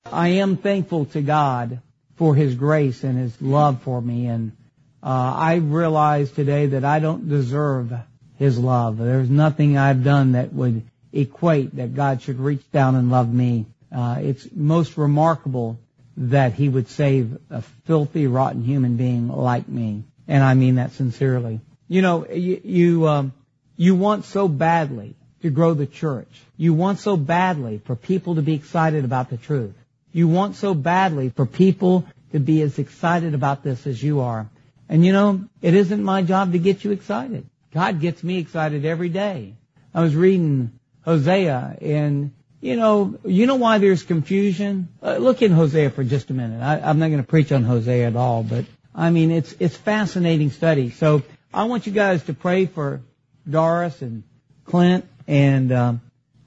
I am thankful to God for His grace and His love for me. And I realize today that I don't deserve His love. There's nothing I've done that would equate that God should reach down and love me. It's most remarkable that He would save a filthy, rotten human being like me. And I mean that sincerely. You know, you want so badly to grow the church. You want so badly for people to be excited about the truth. You want so badly for people to be as excited about this as you are. And you know, it isn't my job to get you excited. God gets me excited every day. I was reading Hosea, and you know why there's confusion? Look in Hosea for just a minute. I'm not going to preach on Hosea at all, but I mean, it's fascinating study. So I want you guys to pray for Doris and Clint, and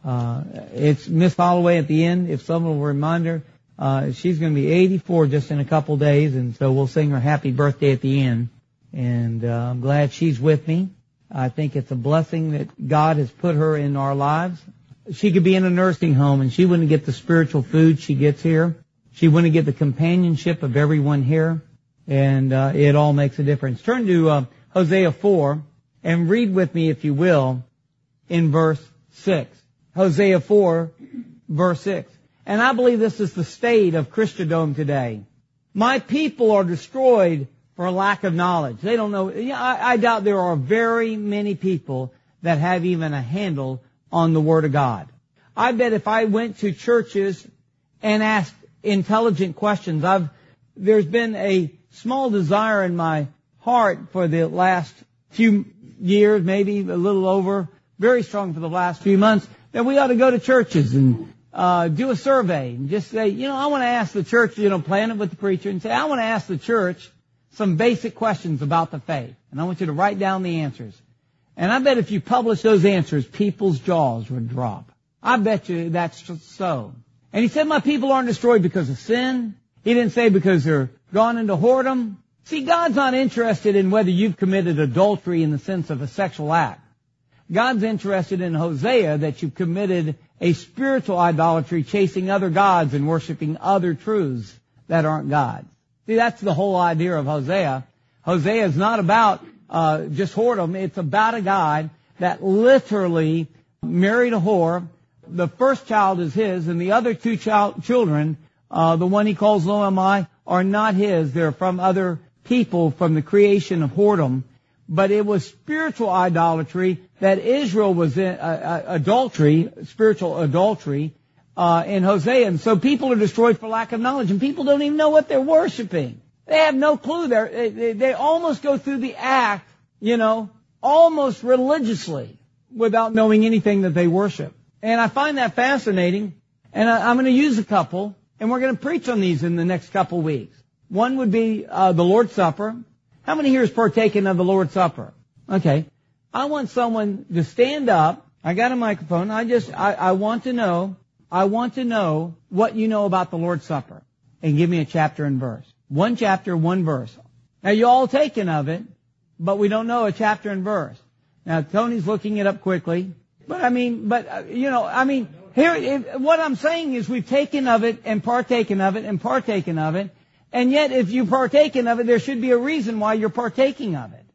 it's Miss Holloway at the end. If someone will remind her, she's going to be 84 just in a couple days, and so we'll sing her happy birthday at the end. And I'm glad she's with me. I think it's a blessing that God has put her in our lives. She could be in a nursing home, and she wouldn't get the spiritual food she gets here. She wouldn't get the companionship of everyone here, and it all makes a difference. Turn to Hosea 4 and read with me, if you will, in verse 6. Hosea 4, verse 6. And I believe this is the state of Christendom today. My people are destroyed for a lack of knowledge. They don't know. I doubt there are very many people that have even a handle on the Word of God. I bet if I went to churches and asked intelligent questions, there's been a small desire in my heart for the last few years, maybe a little over, very strong for the last few months, that we ought to go to churches and do a survey and just say, I want to ask the church, plan it with the preacher and say, I want to ask the church some basic questions about the faith. And I want you to write down the answers. And I bet if you publish those answers, people's jaws would drop. I bet you that's so. And he said, my people aren't destroyed because of sin. He didn't say because they're gone into whoredom. See, God's not interested in whether you've committed adultery in the sense of a sexual act. God's interested in Hosea that you've committed a spiritual idolatry, chasing other gods and worshiping other truths that aren't God. See, that's the whole idea of Hosea. Hosea is not about just whoredom. It's about a guy that literally married a whore. The first child is his, and the other two children, the one he calls Lo-Ammi, are not his. They're from other people from the creation of whoredom. But it was spiritual idolatry that Israel was in, spiritual adultery, in Hosea. And so people are destroyed for lack of knowledge, and people don't even know what they're worshiping. They have no clue. They almost go through the act, almost religiously without knowing anything that they worship. And I find that fascinating. And I'm going to use a couple, and we're going to preach on these in the next couple weeks. One would be the Lord's Supper. How many here is partaking of the Lord's Supper? Okay. I want someone to stand up. I got a microphone. I want to know what you know about the Lord's Supper. And give me a chapter and verse. One chapter, one verse. Now, you all taken of it, but we don't know a chapter and verse. Now, Tony's looking it up quickly. But here, what I'm saying is we've taken of it and partaken of it and partaken of it. And yet, if you've partaken of it, there should be a reason why you're partaking of it.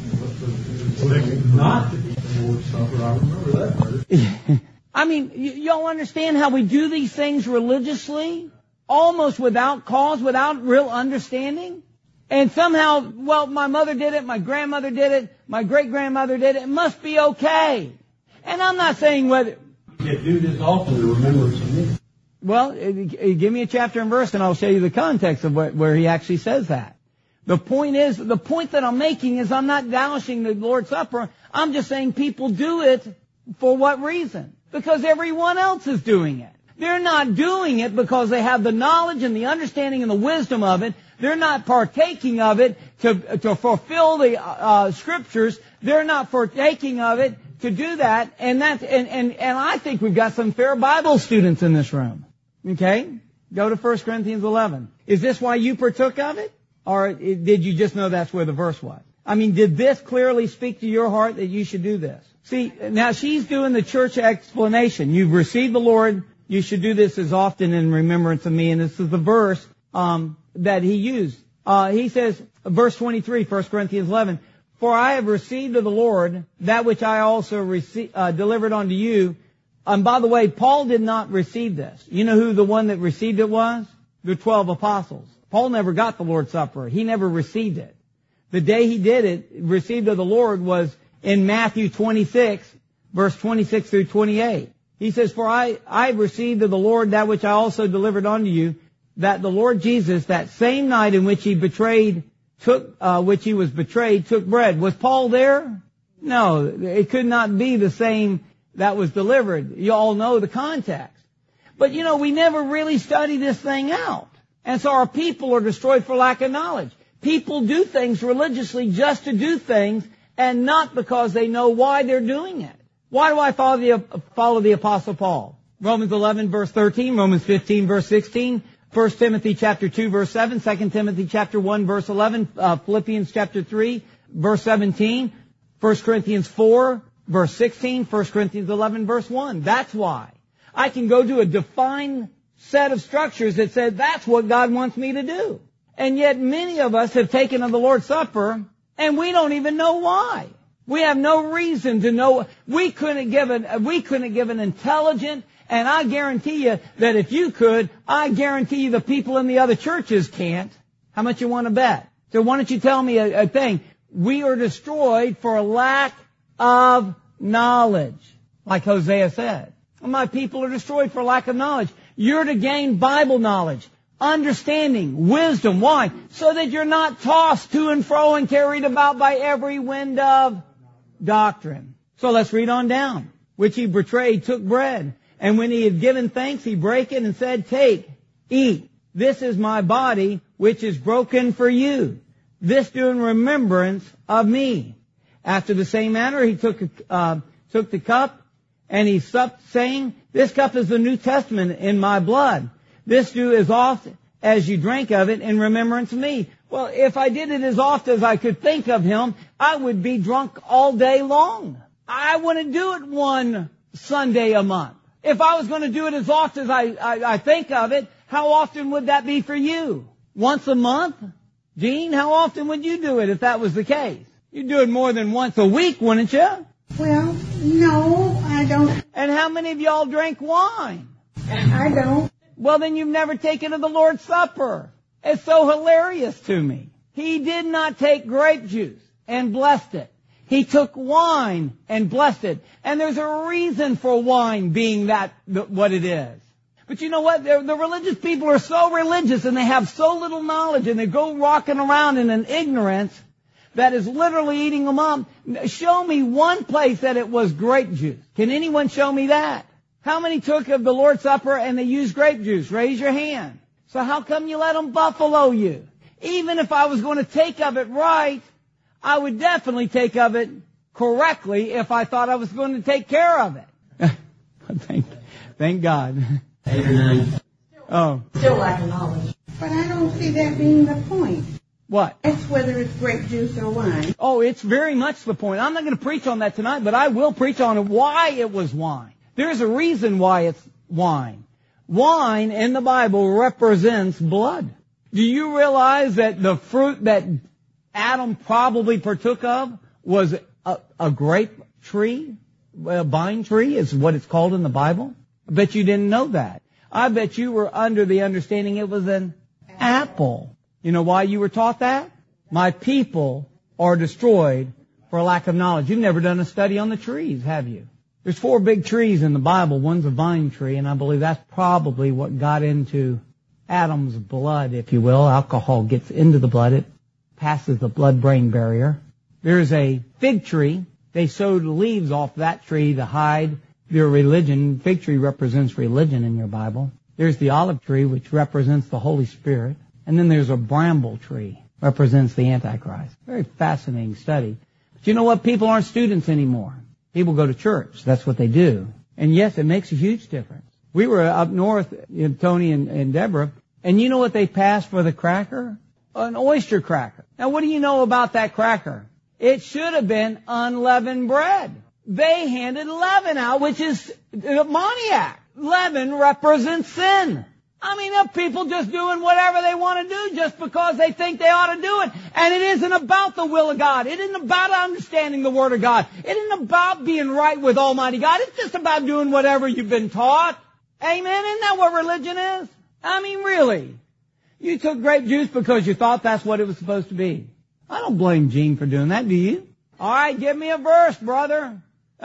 Not to eat the Lord's Supper. I remember that. I mean, y'all understand how we do these things religiously? Almost without cause, without real understanding? And somehow, my mother did it, my grandmother did it, my great-grandmother did it. It must be okay. And I'm not saying whether... You do this often to remember to me. Well, give me a chapter and verse, and I'll show you the context of where he actually says that. The point that I'm making is I'm not dousing the Lord's Supper. I'm just saying people do it for what reason? Because everyone else is doing it. They're not doing it because they have the knowledge and the understanding and the wisdom of it. They're not partaking of it to fulfill the Scriptures. They're not partaking of it to do that. And I think we've got some fair Bible students in this room. Okay? Go to 1 Corinthians 11. Is this why you partook of it? Or did you just know that's where the verse was? I mean, did this clearly speak to your heart that you should do this? See, now she's doing the church explanation. You've received the Lord You should do this as often in remembrance of me. And this is the verse that he used. He says, verse 23, 1 Corinthians 11, for I have received of the Lord that which I also delivered unto you. And by the way, Paul did not receive this. You know who the one that received it was? The 12 apostles. Paul never got the Lord's Supper. He never received it. The day he did it, received of the Lord, was in Matthew 26, verse 26 through 28. He says, for I received of the Lord that which I also delivered unto you, that the Lord Jesus, that same night in which he was betrayed, took bread. Was Paul there? No, it could not be the same that was delivered. You all know the context. But we never really study this thing out. And so our people are destroyed for lack of knowledge. People do things religiously just to do things and not because they know why they're doing it. Why do I follow the Apostle Paul? Romans 11 verse 13, Romans 15 verse 16, 1 Timothy chapter 2 verse 7, 2 Timothy chapter 1 verse 11, Philippians chapter 3 verse 17, 1 Corinthians 4 verse 16, 1 Corinthians 11 verse 1. That's why. I can go to a defined set of structures that said that's what God wants me to do. And yet many of us have taken of the Lord's Supper and we don't even know why. We have no reason to know. We couldn't give an intelligent, and I guarantee you that if you could, I guarantee you the people in the other churches can't. How much you want to bet? So why don't you tell me a thing? We are destroyed for lack of knowledge, like Hosea said. My people are destroyed for lack of knowledge. You're to gain Bible knowledge, understanding, wisdom. Why? So that you're not tossed to and fro and carried about by every wind of doctrine. So let's read on down. Which he betrayed, took bread. And when he had given thanks, he brake it and said, take, eat. This is my body, which is broken for you. This do in remembrance of me. After the same manner, he took the cup, and he supped, saying, this cup is the New Testament in my blood. This do as oft as you drink of it in remembrance of me. Well, if I did it as oft as I could think of him, I would be drunk all day long. I wouldn't do it one Sunday a month. If I was going to do it as oft as I think of it, how often would that be for you? Once a month? Gene, how often would you do it if that was the case? You'd do it more than once a week, wouldn't you? Well, no, I don't. And how many of y'all drink wine? I don't. Well, then you've never taken of the Lord's Supper. It's so hilarious to me. He did not take grape juice and blessed it. He took wine and blessed it. And there's a reason for wine being what it is. But you know what? The religious people are so religious and they have so little knowledge and they go rocking around in an ignorance that is literally eating them up. Show me one place that it was grape juice. Can anyone show me that? How many took of the Lord's Supper and they used grape juice? Raise your hand. So how come you let them buffalo you? Even if I was going to take of it right, I would definitely take of it correctly if I thought I was going to take care of it. Thank God. Oh. Still lack of knowledge. But I don't see that being the point. What? It's whether it's grape juice or wine. Oh, it's very much the point. I'm not going to preach on that tonight, but I will preach on why it was wine. There's a reason why it's wine. Wine in the Bible represents blood. Do you realize that the fruit that Adam probably partook of was a grape tree? A vine tree is what it's called in the Bible. I bet you didn't know that. I bet you were under the understanding it was an apple. You know why you were taught that? My people are destroyed for lack of knowledge. You've never done a study on the trees, have you? There's 4 big trees in the Bible. One's a vine tree, and I believe that's probably what got into Adam's blood, if you will. Alcohol gets into the blood. It passes the blood-brain barrier. There's a fig tree. They sewed leaves off that tree to hide their religion. Fig tree represents religion in your Bible. There's the olive tree, which represents the Holy Spirit. And then there's a bramble tree, represents the Antichrist. Very fascinating study. But you know what? People aren't students anymore. People go to church. That's what they do. And yes, it makes a huge difference. We were up north, Tony and Deborah, and you know what they passed for the cracker? An oyster cracker. Now, what do you know about that cracker? It should have been unleavened bread. They handed leaven out, which is ammoniac. leaven represents sin. I mean, there are people just doing whatever they want to do just because they think they ought to do it. And it isn't about the will of God. It isn't about understanding the Word of God. It isn't about being right with Almighty God. It's just about doing whatever you've been taught. Amen? Isn't that what religion is? I mean, really. You took grape juice because you thought that's what it was supposed to be. I don't blame Gene for doing that, do you? All right, give me a verse, brother.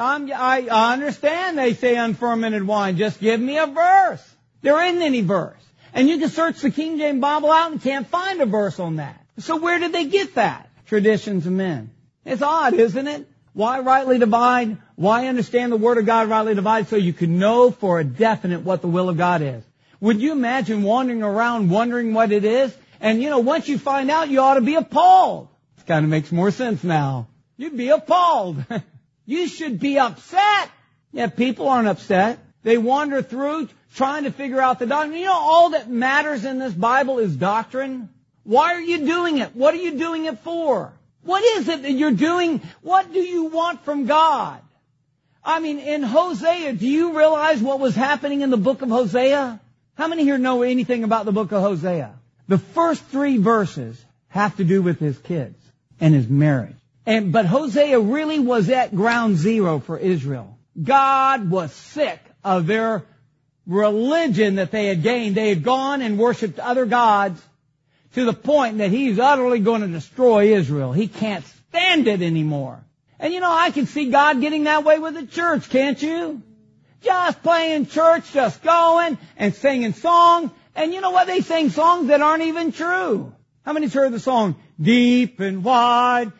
I understand they say unfermented wine. Just give me a verse. There isn't any verse. And you can search the King James Bible out and can't find a verse on that. So where did they get that? Traditions of men. It's odd, isn't it? Why rightly divide? Why understand the Word of God rightly divide so you can know for a definite what the will of God is? Would you imagine wandering around wondering what it is? And once you find out, you ought to be appalled. This kind of makes more sense now. You'd be appalled. You should be upset. Yeah, people aren't upset. They wander through trying to figure out the doctrine. All that matters in this Bible is doctrine. Why are you doing it? What are you doing it for? What is it that you're doing? What do you want from God? I mean, in Hosea, do you realize what was happening in the book of Hosea? How many here know anything about the book of Hosea? The first 3 verses have to do with his kids and his marriage. But Hosea really was at ground zero for Israel. God was sick of their religion that they had gained. They had gone and worshipped other gods to the point that he's utterly going to destroy Israel. He can't stand it anymore. And I can see God getting that way with the church, can't you? Just playing church, just going and singing songs. And you know what? They sing songs that aren't even true. How many's heard the song, deep and wide,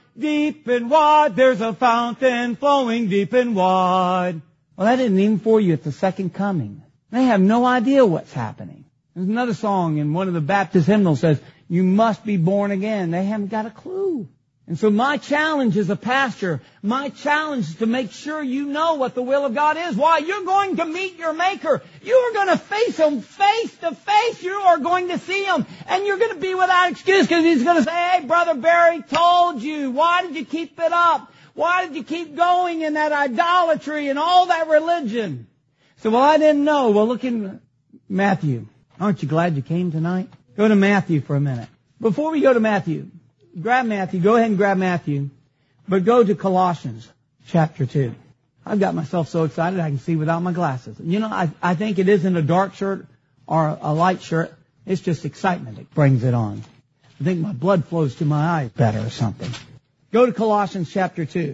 there's a fountain flowing deep and wide? Well, that isn't even for you at the second coming. They have no idea what's happening. There's another song in one of the Baptist hymnals says, you must be born again. They haven't got a clue. And so my challenge as a pastor, my challenge is to make sure you know what the will of God is. Why? You're going to meet your Maker. You are going to face Him face to face. You are going to see Him. And you're going to be without excuse because He's going to say, hey, Brother Barry told you. Why did you keep it up? Why did you keep going in that idolatry and all that religion? So, well, I didn't know. Well, look in Matthew. Aren't you glad you came tonight? Go to Matthew for a minute. Before we go to Matthew, grab Matthew. Go ahead and grab Matthew. But go to Colossians chapter 2. I've got myself so excited I can see without my glasses. I think it isn't a dark shirt or a light shirt. It's just excitement that brings it on. I think my blood flows to my eyes better or something. Go to Colossians chapter 2.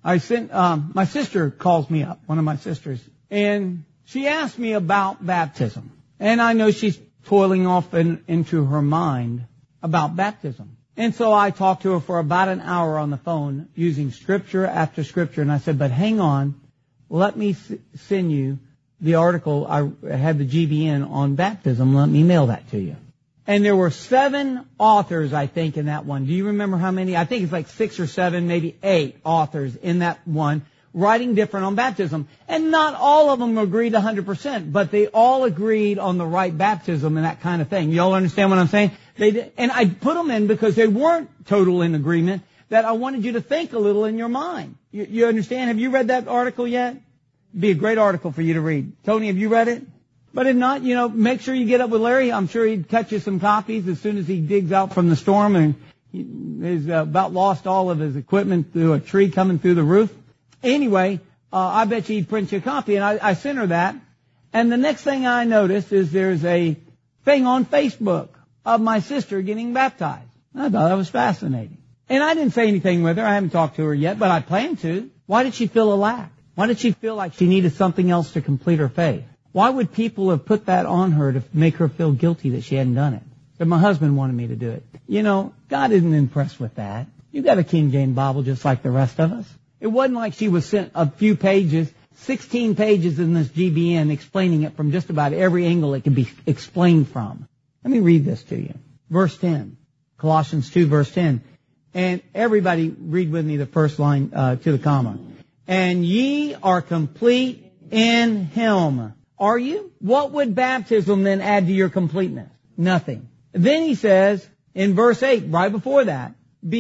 My sister calls me up, one of my sisters, and she asked me about baptism. And I know she's toiling off into her mind about baptism. And so I talked to her for about an hour on the phone using scripture after scripture. And I said, but hang on, let me send you the article. I had the GBN on baptism. Let me mail that to you. And there were 7 authors, I think, in that one. Do you remember how many? I think it's like 6 or 7, maybe 8 authors in that one, writing different on baptism. And not all of them agreed 100%, but they all agreed on the right baptism and that kind of thing. You all understand what I'm saying? They did, and I put them in because they weren't total in agreement, that I wanted you to think a little in your mind. You understand? Have you read that article yet? It'd be a great article for you to read. Tony, have you read it? But if not, make sure you get up with Larry. I'm sure he'd cut you some copies as soon as he digs out from the storm and he's about lost all of his equipment through a tree coming through the roof. Anyway, I bet you he'd print you a copy, and I sent her that. And the next thing I noticed is there's a thing on Facebook of my sister getting baptized. I thought that was fascinating. And I didn't say anything with her. I haven't talked to her yet, but I plan to. Why did she feel a lack? Why did she feel like she needed something else to complete her faith? Why would people have put that on her to make her feel guilty that she hadn't done it? That my husband wanted me to do it. God isn't impressed with that. You got a King James Bible just like the rest of us. It wasn't like she was sent a few pages, 16 pages in this GBN explaining it from just about every angle it could be explained from. Let me read this to you. Verse 10. Colossians 2, verse 10. And everybody read with me the first line to the comma. And ye are complete in Him. Are you? What would baptism then add to your completeness? Nothing. Then he says in verse 8, right before that,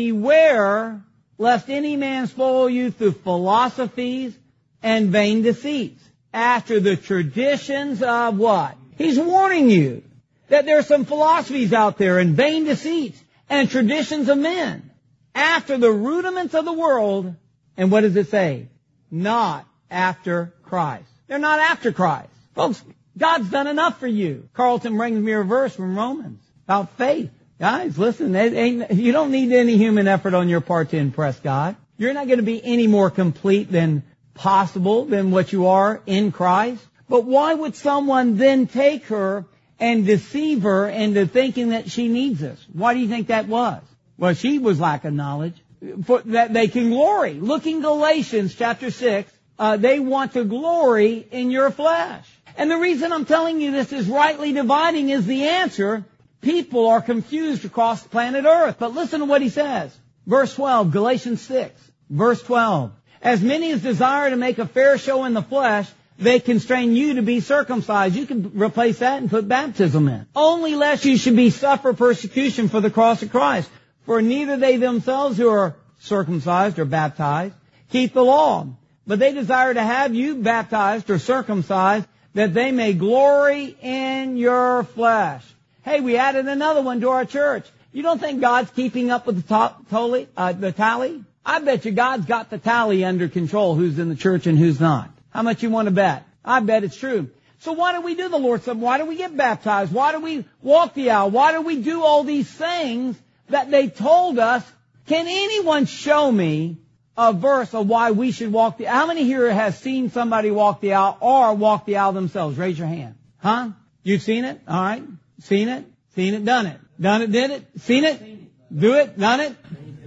beware lest any man spoil you through philosophies and vain deceits. after the traditions of what? He's warning you that there are some philosophies out there and vain deceits and traditions of men after the rudiments of the world. And what does it say? Not after Christ. They're not after Christ. Folks, God's done enough for you. Carlton brings me a verse from Romans about faith. Guys, listen, you don't need any human effort on your part to impress God. You're not going to be any more complete than possible than what you are in Christ. But why would someone then take her and deceive her into thinking that she needs this? Why do you think that was? Well, she was lacking knowledge. For that they can glory. Look in Galatians chapter 6. They want to glory in your flesh. And the reason I'm telling you this is rightly dividing is the answer. People are confused across the planet Earth. But listen to what he says. Verse 12, Galatians 6, verse 12. As many as desire to make a fair show in the flesh, they constrain you to be circumcised. You can replace that and put baptism in. Only lest you should be suffer persecution for the cross of Christ. For neither they themselves who are circumcised or baptized keep the law, but they desire to have you baptized or circumcised that they may glory in your flesh. Hey, we added another one to our church. You don't think God's keeping up with the tally? I bet you God's got the tally under control, who's in the church and who's not. How much you want to bet? I bet it's true. So why do we do the Lord's Supper? Why do we get baptized? Why do we walk the aisle? Why do we do all these things that they told us? Can anyone show me a verse of why we should walk the aisle? How many here has seen somebody walk the aisle or walk the aisle themselves? Raise your hand. Huh? You've seen it? All right. Seen it? Seen it? Done it? Done it? Did it? Seen it? Do it? Done it?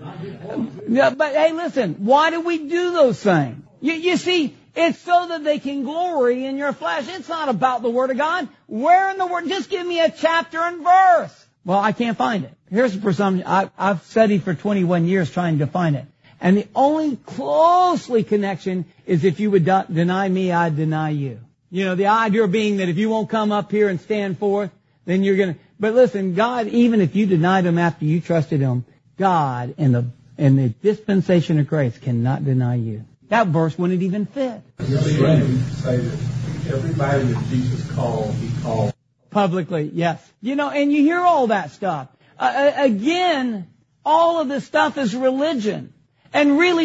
Yeah, but hey, listen. Why do we do those things? You see, it's so that they can glory in your flesh. It's not about the Word of God. Where in the Word? Just give me a chapter and verse. Well, I can't find it. Here's the presumption. I've studied for 21 years trying to find it. And the only closely connection is if you would deny me, I'd deny you. You know, the idea being that if you won't come up here and stand forth, then you're going to... But listen, God, even if you denied Him after you trusted Him, God in the dispensation of grace cannot deny you. That verse wouldn't even fit. You're saying say that everybody that Jesus called, He called. Publicly, yes. You know, and you hear all that stuff. Again, all of this stuff is religion. And really,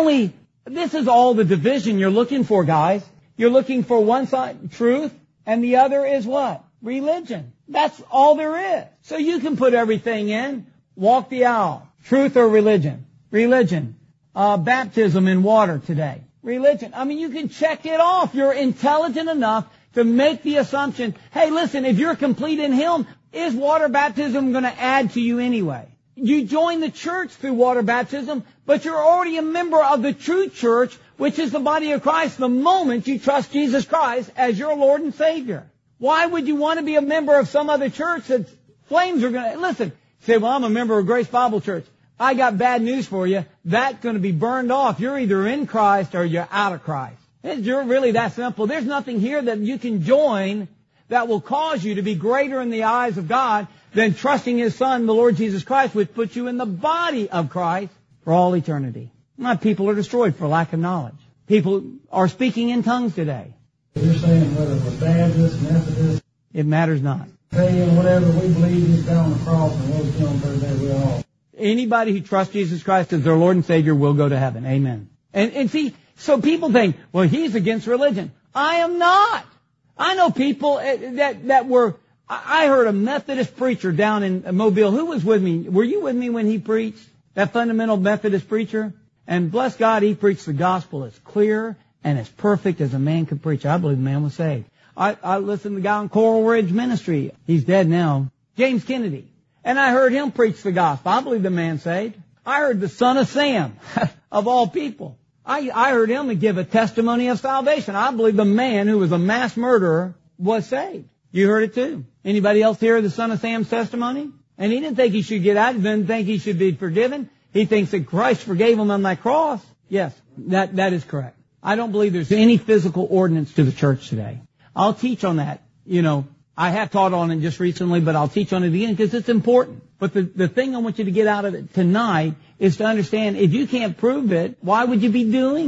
this is all the division you're looking for, guys. You're looking for one side, truth, and the other is what? Religion. That's all there is. So you can put everything in. Walk the aisle. Truth or religion? Religion. Baptism in water today. Religion. I mean, you can check it off. You're intelligent enough to make the assumption, hey, listen, if you're complete in Him, is water baptism going to add to you anyway? You join the church through water baptism, but you're already a member of the true church, which is the body of Christ, the moment you trust Jesus Christ as your Lord and Savior. Why would you want to be a member of some other church that flames are going to... Listen, say, well, I'm a member of Grace Bible Church. I got bad news for you. That's going to be burned off. You're either in Christ or you're out of Christ. It's really that simple. There's nothing here that you can join that will cause you to be greater in the eyes of God than trusting His Son, the Lord Jesus Christ, which puts you in the body of Christ for all eternity. My people are destroyed for lack of knowledge. People are speaking in tongues today. You're saying whether we're Baptist, Methodist, it matters not. saying whatever we believe He's done on the cross and what He's done on Thursday, we all. Anybody who trusts Jesus Christ as their Lord and Savior will go to heaven. Amen. And see, so people think, well, he's against religion. I am not. I know people that were... I heard a Methodist preacher down in Mobile. Who was with me? Were you with me when he preached? That fundamental Methodist preacher? And bless God, he preached the gospel as clear and as perfect as a man could preach. I believe the man was saved. I listened to the guy on Coral Ridge Ministry. He's dead now. James Kennedy. And I heard him preach the gospel. I believe the man saved. I heard the son of Sam, of all people. I heard him give a testimony of salvation. I believe the man who was a mass murderer was saved. You heard it too. Anybody else hear the son of Sam's testimony? And he didn't think he should get out. He didn't think he should be forgiven. He thinks that Christ forgave him on that cross. Yes, that is correct. I don't believe there's any physical ordinance to the church today. I'll teach on that. You know, I have taught on it just recently, but I'll teach on it again because it's important. But the thing I want you to get out of it tonight is to understand if you can't prove it, why would you be doing it?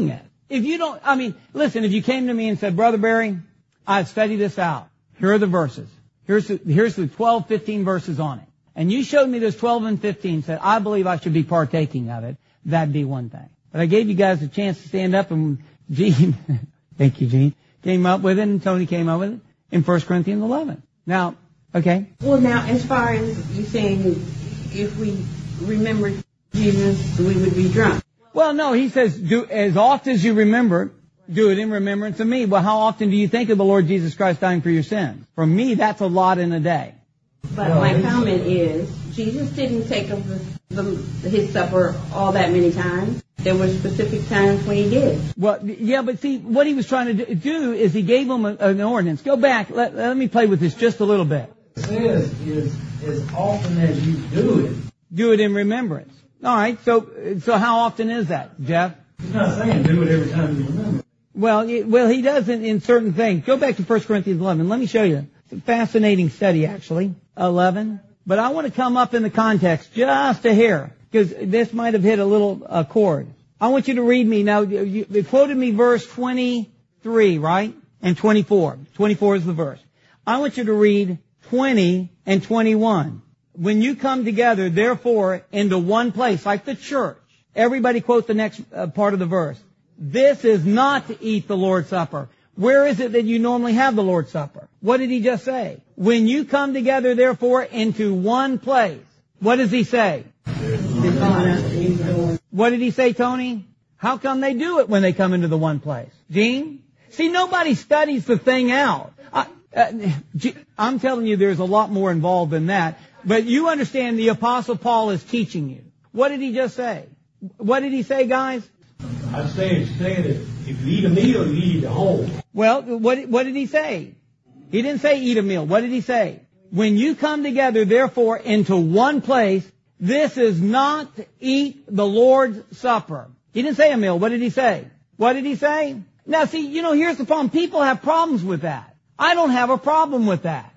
If you don't, listen, if you came to me and said, Brother Barry, I've studied this out. Here are the verses. Here's the 12, 15 verses on it. And you showed me those 12 and 15, said, I believe I should be partaking of it. That'd be one thing. But I gave you guys a chance to stand up, and Gene, thank you, Gene, came up with it, and Tony came up with it in 1 Corinthians 11. Now, okay. Well, now, as far as you saying, if we remember Jesus, we would be drunk. Well, no, he says, do as often as you remember, do it in remembrance of me. Well, how often do you think of the Lord Jesus Christ dying for your sins? For me, that's a lot in a day. But my comment is, Jesus didn't take of his supper all that many times. There were specific times when he did. Well, yeah, but see, what he was trying to do is he gave them an ordinance. Go back. Let me play with this just a little bit. It says is as often as you do it. Do it in remembrance. All right. So how often is that, Jeff? He's not saying do it every time you remember. Well, he does in certain things. Go back to 1 Corinthians 11. Let me show you. It's a fascinating study, actually. 11. But I want to come up in the context just a hair, because this might have hit a little chord. I want you to read me. Now, you quoted me verse 23, right? And 24. 24 is the verse. I want you to read 20 and 21. When you come together, therefore, into one place, like the church, everybody quote the next part of the verse. This is not to eat the Lord's Supper. Where is it that you normally have the Lord's Supper? What did he just say? When you come together, therefore, into one place. What does he say? What did he say, Tony? How come they do it when they come into the one place? Gene? See, nobody studies the thing out. I'm telling you, there's a lot more involved than that. But you understand the Apostle Paul is teaching you. What did he just say? What did he say, guys? I say that if you eat a meal, you eat it whole. Well, what did he say? He didn't say eat a meal. What did he say? When you come together, therefore, into one place, this is not to eat the Lord's Supper. He didn't say a meal. What did he say? What did he say? Now, see, here's the problem. People have problems with that. I don't have a problem with that.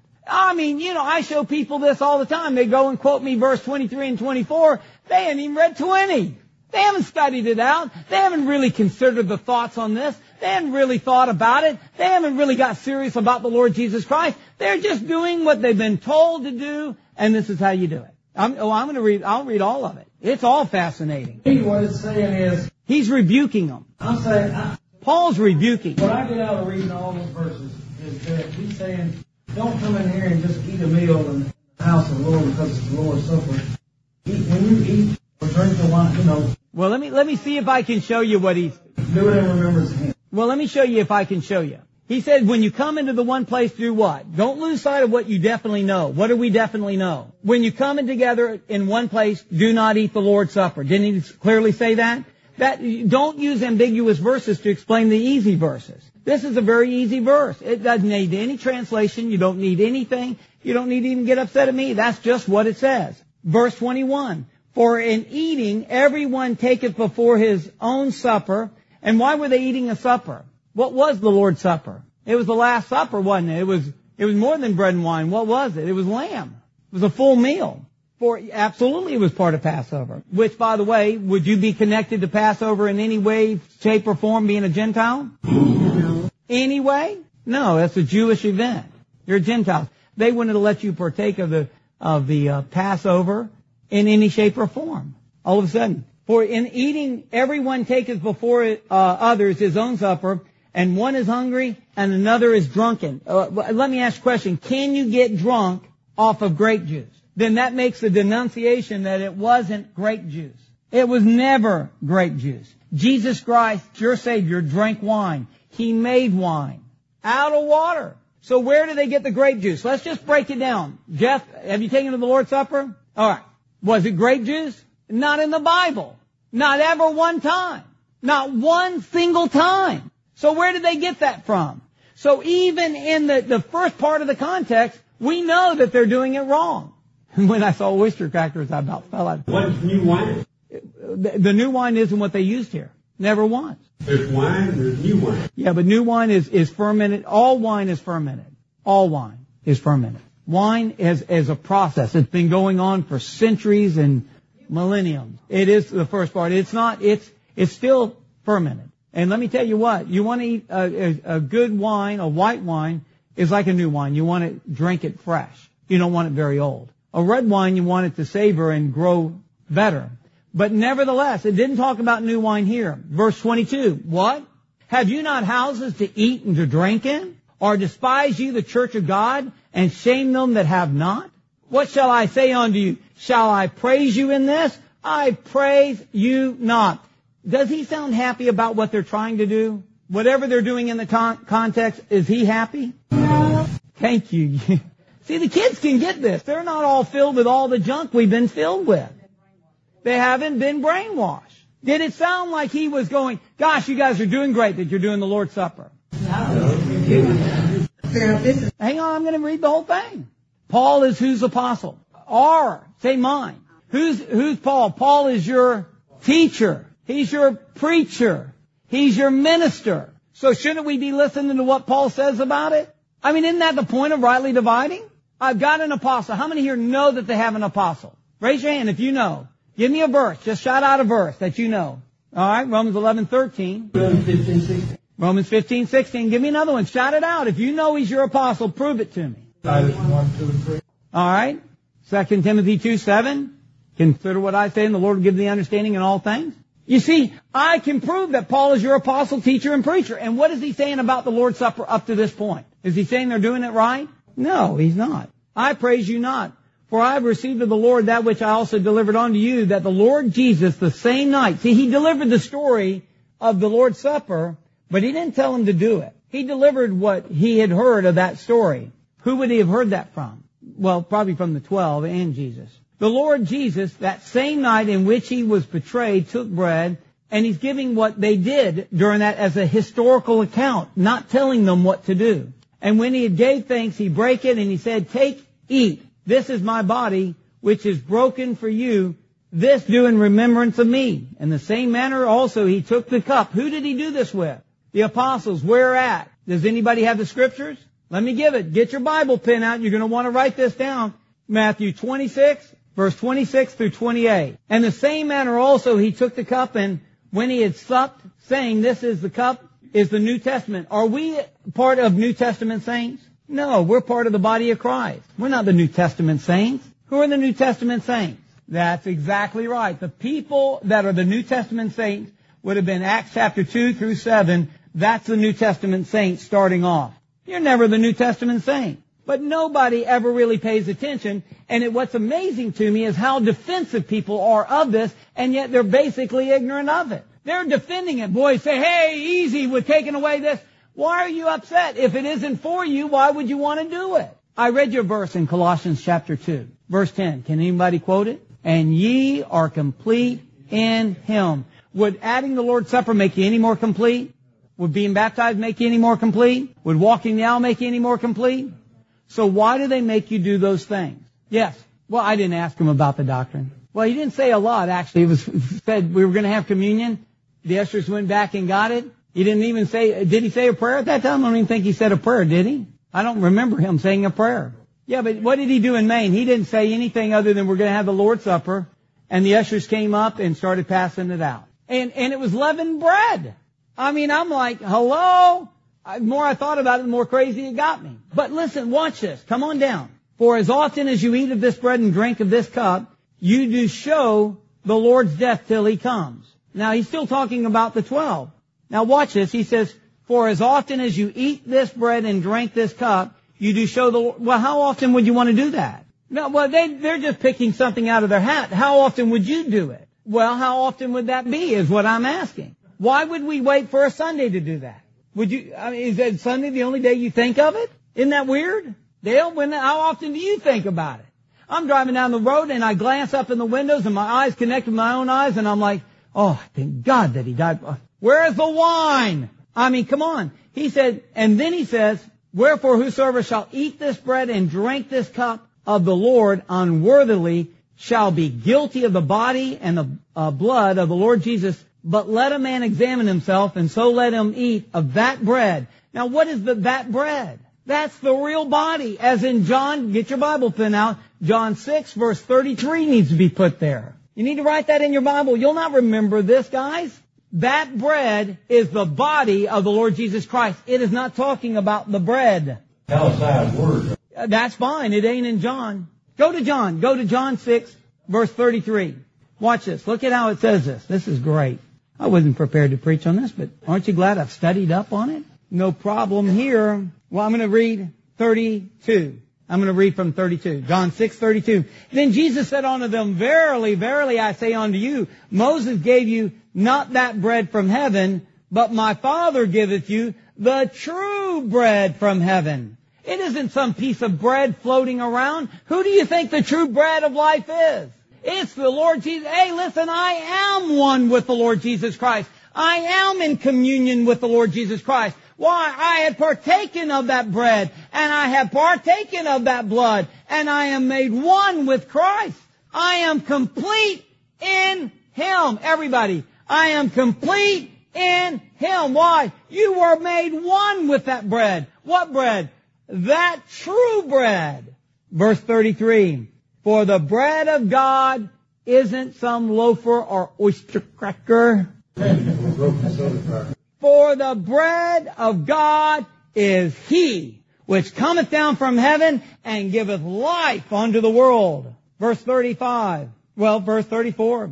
I show people this all the time. They go and quote me verse 23 and 24. They ain't even read 20. They haven't studied it out. They haven't really considered the thoughts on this. They haven't really thought about it. They haven't really got serious about the Lord Jesus Christ. They're just doing what they've been told to do, and this is how you do it. I'll read all of it. It's all fascinating. What it's saying is, he's rebuking them. I'm saying, Paul's rebuking. What I get out of reading all those verses is that he's saying, don't come in here and just eat a meal in the house of the Lord because it's the Lord's Supper. When you eat or drink the wine, Well, let me see if I can show you what he's... Do it in remembrance of him. Well, let me show you if I can show you. He said, when you come into the one place, do what? Don't lose sight of what you definitely know. What do we definitely know? When you come in together in one place, do not eat the Lord's Supper. Didn't he clearly say that? Don't use ambiguous verses to explain the easy verses. This is a very easy verse. It doesn't need any translation. You don't need anything. You don't need to even get upset at me. That's just what it says. Verse 21. For in eating, everyone taketh before his own supper. And why were they eating a supper? What was the Lord's Supper? It was the Last Supper, wasn't it? It was more than bread and wine. What was it? It was lamb. It was a full meal. Absolutely it was part of Passover. Which, by the way, would you be connected to Passover in any way, shape, or form being a Gentile? No. Any way? No, that's a Jewish event. You're a Gentile. They wouldn't have let you partake of the Passover in any shape or form. All of a sudden. For in eating, everyone taketh before others his own supper, and one is hungry and another is drunken. Let me ask a question. Can you get drunk off of grape juice? Then that makes the denunciation that it wasn't grape juice. It was never grape juice. Jesus Christ, your Savior, drank wine. He made wine out of water. So where do they get the grape juice? Let's just break it down. Jeff, have you taken to the Lord's Supper? All right. Was it grape juice? Not in the Bible. Not ever one time. Not one single time. So where did they get that from? So even in the first part of the context, we know that they're doing it wrong. When I saw oyster crackers, I about fell out. What's new wine? The new wine isn't what they used here. Never once. There's wine and there's new wine. Yeah, but new wine is fermented. All wine is fermented. All wine is fermented. Wine is a process. It's been going on for centuries and millenniums. It is the first part. It's not, it's still fermented. And let me tell you what, you want to eat a good wine, a white wine, is like a new wine. You want to drink it fresh. You don't want it very old. A red wine, you want it to savor and grow better. But nevertheless, it didn't talk about new wine here. Verse 22, what? Have you not houses to eat and to drink in? Or despise ye the church of God, and shame them that have not? What shall I say unto you? Shall I praise you in this? I praise you not. Does he sound happy about what they're trying to do? Whatever they're doing in the context, is he happy? No. Thank you. See, the kids can get this. They're not all filled with all the junk we've been filled with. They haven't been brainwashed. Did it sound like he was going, gosh, you guys are doing great that you're doing the Lord's Supper? No. Hang on, I'm going to read the whole thing. Paul is whose apostle? Say mine. Who's Paul? Paul is your teacher. He's your preacher. He's your minister. So shouldn't we be listening to what Paul says about it? I mean, isn't that the point of rightly dividing? I've got an apostle. How many here know that they have an apostle? Raise your hand if you know. Give me a verse. Just shout out a verse that you know. All right, Romans 11:13. Romans 15:16. Romans 15:16. Give me another one. Shout it out. If you know he's your apostle, prove it to me. Titus 1, 2, and 3. All right. 2 Timothy 2:7. Consider what I say, and the Lord will give thee understanding in all things. You see, I can prove that Paul is your apostle, teacher, and preacher. And what is he saying about the Lord's Supper up to this point? Is he saying they're doing it right? No, he's not. I praise you not. For I have received of the Lord that which I also delivered unto you, that the Lord Jesus the same night. See, he delivered the story of the Lord's Supper, but he didn't tell him to do it. He delivered what he had heard of that story. Who would he have heard that from? Well, probably from the 12 and Jesus. The Lord Jesus, that same night in which he was betrayed, took bread, and he's giving what they did during that as a historical account, not telling them what to do. And when he had gave thanks, he brake it, and he said, take, eat. This is my body, which is broken for you. This do in remembrance of me. In the same manner also he took the cup. Who did he do this with? The apostles. Where at? Does anybody have the scriptures? Let me give it. Get your Bible pen out. You're going to want to write this down. Matthew 26, verse 26 through 28. And the same manner also he took the cup, and when he had supped, saying, this is the cup, is the New Testament. Are we part of New Testament saints? No, we're part of the body of Christ. We're not the New Testament saints. Who are the New Testament saints? That's exactly right. The people that are the New Testament saints would have been Acts chapter 2 through 7. That's the New Testament saints starting off. You're never the New Testament saint. But nobody ever really pays attention. And what's amazing to me is how defensive people are of this, and yet they're basically ignorant of it. They're defending it. Boys say, hey, easy with taking away this. Why are you upset? If it isn't for you, why would you want to do it? I read your verse in Colossians chapter 2, verse 10. Can anybody quote it? And ye are complete in him. Would adding the Lord's Supper make you any more complete? Would being baptized make you any more complete? Would walking the aisle make you any more complete? So why do they make you do those things? Yes. Well, I didn't ask him about the doctrine. Well, he didn't say a lot, actually. It was said we were going to have communion. The ushers went back and got it. He didn't even say, did he say a prayer at that time? I don't even think he said a prayer, did he? I don't remember him saying a prayer. Yeah, but what did he do in Maine? He didn't say anything other than we're going to have the Lord's Supper. And the ushers came up and started passing it out. And it was leavened bread. I mean, I'm like, hello? The more I thought about it, the more crazy it got me. But listen, watch this. Come on down. For as often as you eat of this bread and drink of this cup, you do show the Lord's death till he comes. Now, he's still talking about the 12. Now watch this. He says, for as often as you eat this bread and drink this cup, you do show the Lord. Well, how often would you want to do that? No, well, they're just picking something out of their hat. How often would you do it? Well, how often would that be is what I'm asking. Why would we wait for a Sunday to do that? Would you, I mean, is that Sunday the only day you think of it? Isn't that weird? Dale, how often do you think about it? I'm driving down the road and I glance up in the windows and my eyes connect with my own eyes and I'm like, oh, thank God that he died. Where's the wine? I mean, come on. He said, and then he says, wherefore whosoever shall eat this bread and drink this cup of the Lord unworthily shall be guilty of the body and the blood of the Lord Jesus. But let a man examine himself, and so let him eat of that bread. Now, what is that bread? That's the real body. As in John, get your Bible pen out, John 6, verse 33 needs to be put there. You need to write that in your Bible. You'll not remember this, guys. That bread is the body of the Lord Jesus Christ. It is not talking about the bread. Italicized word. That's fine. It ain't in John. Go to John. Go to John 6, verse 33. Watch this. Look at how it says this. This is great. I wasn't prepared to preach on this, but aren't you glad I've studied up on it? No problem here. Well, I'm going to read 32. I'm going to read from 32. John 6:32. Then Jesus said unto them, Verily, verily, I say unto you, Moses gave you not that bread from heaven, but my Father giveth you the true bread from heaven. It isn't some piece of bread floating around. Who do you think the true bread of life is? It's the Lord Jesus. Hey, listen, I am one with the Lord Jesus Christ. I am in communion with the Lord Jesus Christ. Why? I have partaken of that bread, and I have partaken of that blood, and I am made one with Christ. I am complete in Him. Everybody, I am complete in Him. Why? You were made one with that bread. What bread? That true bread. Verse 33. For the bread of God isn't some loafer or oyster cracker. For the bread of God is He which cometh down from heaven and giveth life unto the world. Verse 35. Well, verse 34.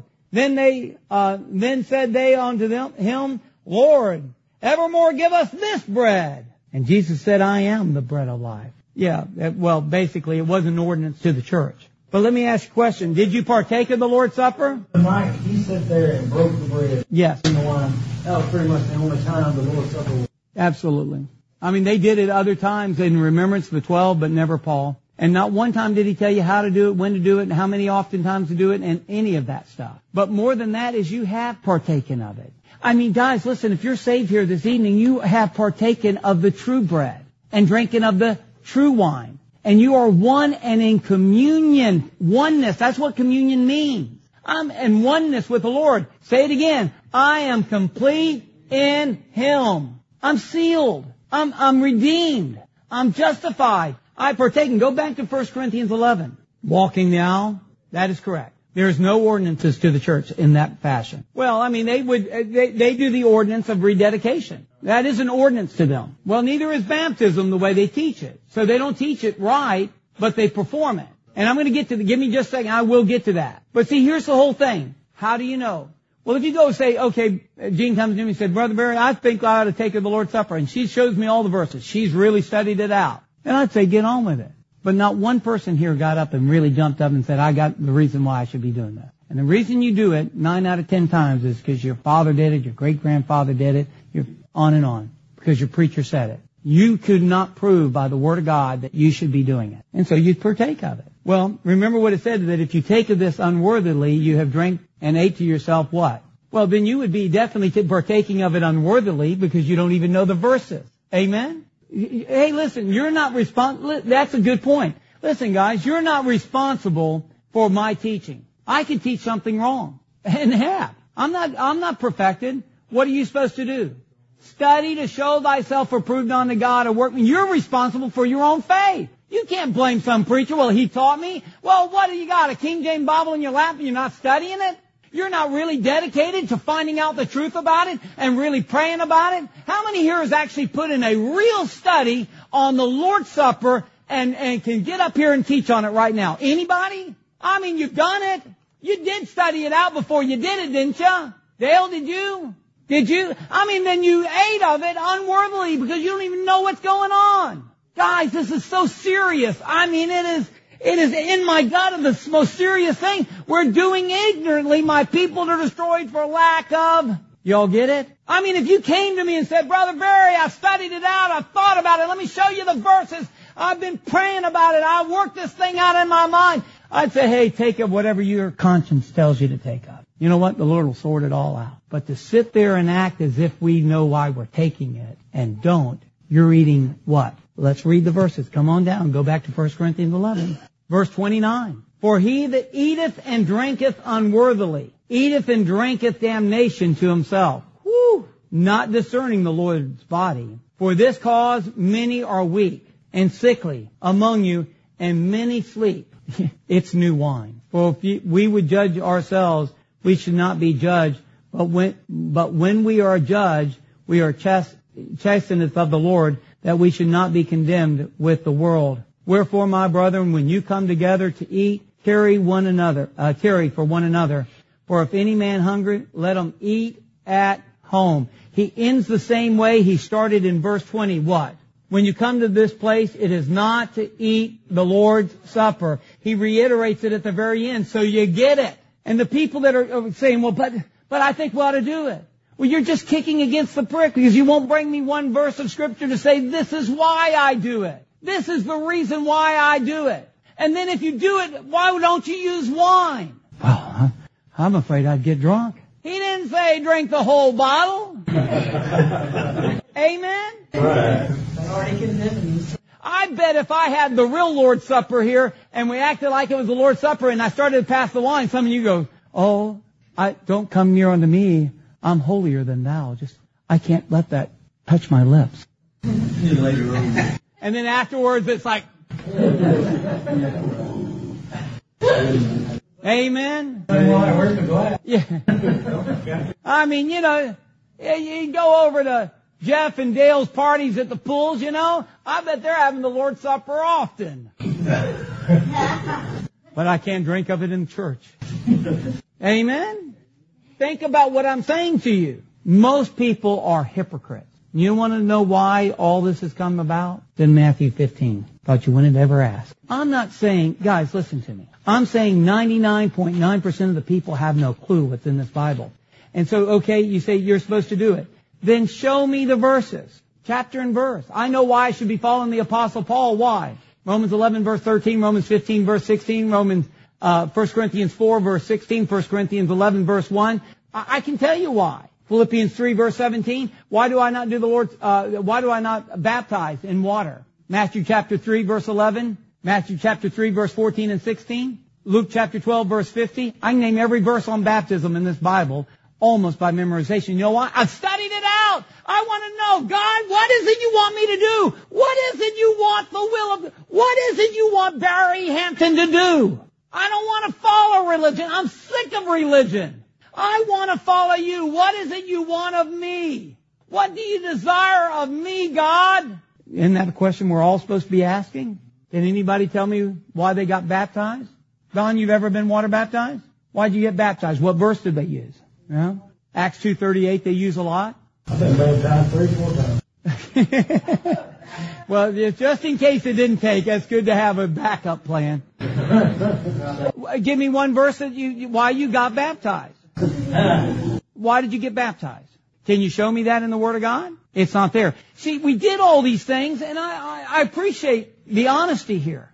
Then said they unto him, Lord, evermore give us this bread. And Jesus said, I am the bread of life. Yeah, well, basically, it was an ordinance to the church. But let me ask you a question. Did you partake of the Lord's Supper? Mike, he sat there and broke the bread. Yes. In the wine. That was pretty much the only time the Lord's Supper was. Absolutely. I mean, they did it other times in remembrance of the 12, but never Paul. And not one time did he tell you how to do it, when to do it, and how many often times to do it, and any of that stuff. But more than that is you have partaken of it. I mean, guys, listen, if you're saved here this evening, you have partaken of the true bread and drinking of the true wine. And you are one and in communion. Oneness. That's what communion means. I'm in oneness with the Lord. Say it again. I am complete in Him. I'm sealed. I'm redeemed. I'm justified. I've partaken. Go back to 1 Corinthians 11. Walking the aisle. That is correct. There's no ordinances to the church in that fashion. Well, I mean, they do the ordinance of rededication. That is an ordinance to them. Well, neither is baptism the way they teach it. So they don't teach it right, but they perform it. And I'm going to get to give me just a second, I will get to that. But see, here's the whole thing. How do you know? Well, if you go say, okay, Jean comes to me and said, Brother Barry, I think I ought to take her the Lord's Supper. And she shows me all the verses. She's really studied it out. And I'd say, get on with it. But not one person here got up and really jumped up and said, I got the reason why I should be doing that. And the reason you do it 9 out of 10 times is because your father did it, your great-grandfather did it, you're on and on, because your preacher said it. You could not prove by the Word of God that you should be doing it. And so you partake of it. Well, remember what it said, that if you take of this unworthily, you have drank and ate to yourself what? Well, then you would be definitely partaking of it unworthily because you don't even know the verses. Amen? Hey, listen, you're not responsible. That's a good point. Listen, guys, you're not responsible for my teaching. I could teach something wrong and have. I'm not perfected. What are you supposed to do? Study to show thyself approved unto God, a workman. You're responsible for your own faith. You can't blame some preacher. Well, he taught me. Well, what do you got? A King James Bible in your lap and you're not studying it? You're not really dedicated to finding out the truth about it and really praying about it? How many here has actually put in a real study on the Lord's Supper and can get up here and teach on it right now? Anybody? I mean, you've done it. You did study it out before you did it, didn't you? Dale, did you? Did you? I mean, then you ate of it unworthily because you don't even know what's going on. Guys, this is so serious. I mean, it is in my gut of the most serious thing. We're doing ignorantly. My people are destroyed for lack of. Y'all get it? I mean, if you came to me and said, Brother Barry, I studied it out. I thought about it. Let me show you the verses. I've been praying about it. I worked this thing out in my mind. I'd say, hey, take up whatever your conscience tells you to take up. You know what? The Lord will sort it all out. But to sit there and act as if we know why we're taking it and don't, you're eating what? Let's read the verses. Come on down. Go back to 1 Corinthians 11. Verse 29. For he that eateth and drinketh unworthily, eateth and drinketh damnation to himself, not discerning the Lord's body. For this cause many are weak and sickly among you, and many sleep. It's new wine. For if we would judge ourselves, we should not be judged. But when we are judged, we are chastened of the Lord, that we should not be condemned with the world. Wherefore, my brethren, when you come together to eat, tarry for one another. For if any man hungry, let him eat at home. He ends the same way he started in verse 20. What? When you come to this place, it is not to eat the Lord's Supper. He reiterates it at the very end, so you get it. And the people that are saying, well, but I think we ought to do it. Well, you're just kicking against the prick because you won't bring me one verse of Scripture to say, this is why I do it. This is the reason why I do it. And then if you do it, why don't you use wine? Well, I'm afraid I'd get drunk. He didn't say drink the whole bottle. Amen? Right. Already condemning you. I bet if I had the real Lord's Supper here and we acted like it was the Lord's Supper and I started to pass the wine, some of you go, oh, don't come near unto me. I'm holier than thou. I can't let that touch my lips. And then afterwards it's like, amen? Where's the glass? Yeah. I mean, you go over to Jeff and Dale's parties at the pools, I bet they're having the Lord's Supper often. But I can't drink of it in church. Amen? Think about what I'm saying to you. Most people are hypocrites. You want to know why all this has come about? It's in Matthew 15. Thought you wouldn't ever ask. I'm not saying, guys, listen to me. I'm saying 99.9% of the people have no clue what's in this Bible. And so, okay, you say you're supposed to do it. Then show me the verses. Chapter and verse. I know why I should be following the Apostle Paul. Why? Romans 11 verse 13, Romans 15 verse 16, 1 Corinthians 4 verse 16, 1 Corinthians 11 verse 1. I can tell you why. Philippians 3 verse 17. Why do I not do why do I not baptize in water? Matthew chapter 3 verse 11. Matthew chapter 3 verse 14 and 16. Luke chapter 12 verse 50. I can name every verse on baptism in this Bible almost by memorization. You know why? I've studied it out. I want to know, God, what is it you want me to do? What is it you want the will of, what is it you want Barry Hampton to do? I don't want to follow religion. I'm sick of religion. I want to follow you. What is it you want of me? What do you desire of me, God? Isn't that a question we're all supposed to be asking? Can anybody tell me why they got baptized? Don, you've ever been water baptized? Why'd you get baptized? What verse did they use? Acts 2:38 they use a lot. I've been baptized 3-4 times. Well, just in case it didn't take, that's good to have a backup plan. Give me one verse that why you got baptized. Why did you get baptized? Can you show me that in the Word of God? It's not there. See, we did all these things, and I appreciate the honesty here.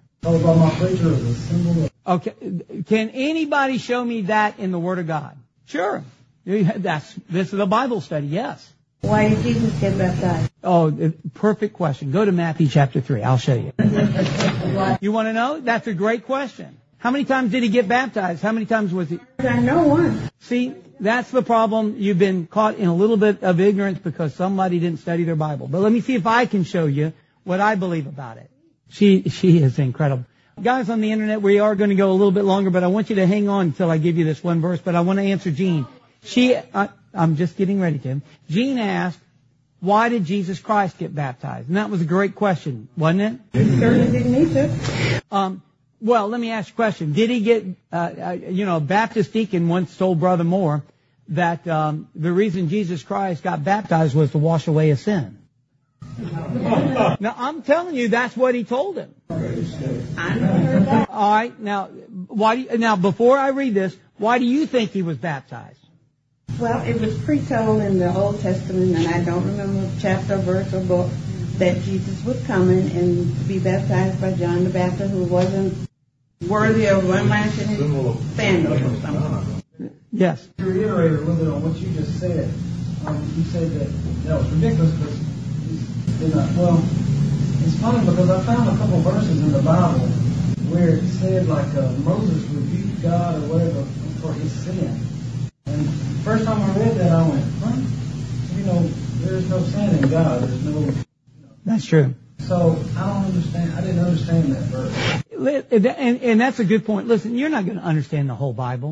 Okay, can anybody show me that in the Word of God? Sure. This is a Bible study, yes. Why did Jesus get baptized? Oh, perfect question. Go to Matthew chapter 3. I'll show you. You want to know? That's a great question. How many times did he get baptized? How many times was he? I know one. See, that's the problem. You've been caught in a little bit of ignorance because somebody didn't study their Bible. But let me see if I can show you what I believe about it. She is incredible. Guys on the internet, we are going to go a little bit longer, but I want you to hang on until I give you this one verse. But I want to answer Jean. I'm just getting ready, Tim. Jean asked, why did Jesus Christ get baptized? And that was a great question, wasn't it? Certainly didn't need to. Well, let me ask you a question. Did he get, a Baptist deacon once told Brother Moore that the reason Jesus Christ got baptized was to wash away his sin. Now, I'm telling you, that's what he told him. I never heard that. All right, now, before I read this, why do you think he was baptized? Well, it was pre-told in the Old Testament, and I don't remember chapter, verse, or book, that Jesus was coming and to be baptized by John the Baptist, who wasn't worthy of unlashing his sandals or something. Yes. To reiterate a little bit on what you just said, you said that was ridiculous because well, it's funny because I found a couple verses in the Bible where it said Moses rebuked God or whatever for his sin. And the first time I read that, I went, there's no sin in God. There's no... That's true. So I didn't understand that verse. And that's a good point. Listen, you're not going to understand the whole Bible.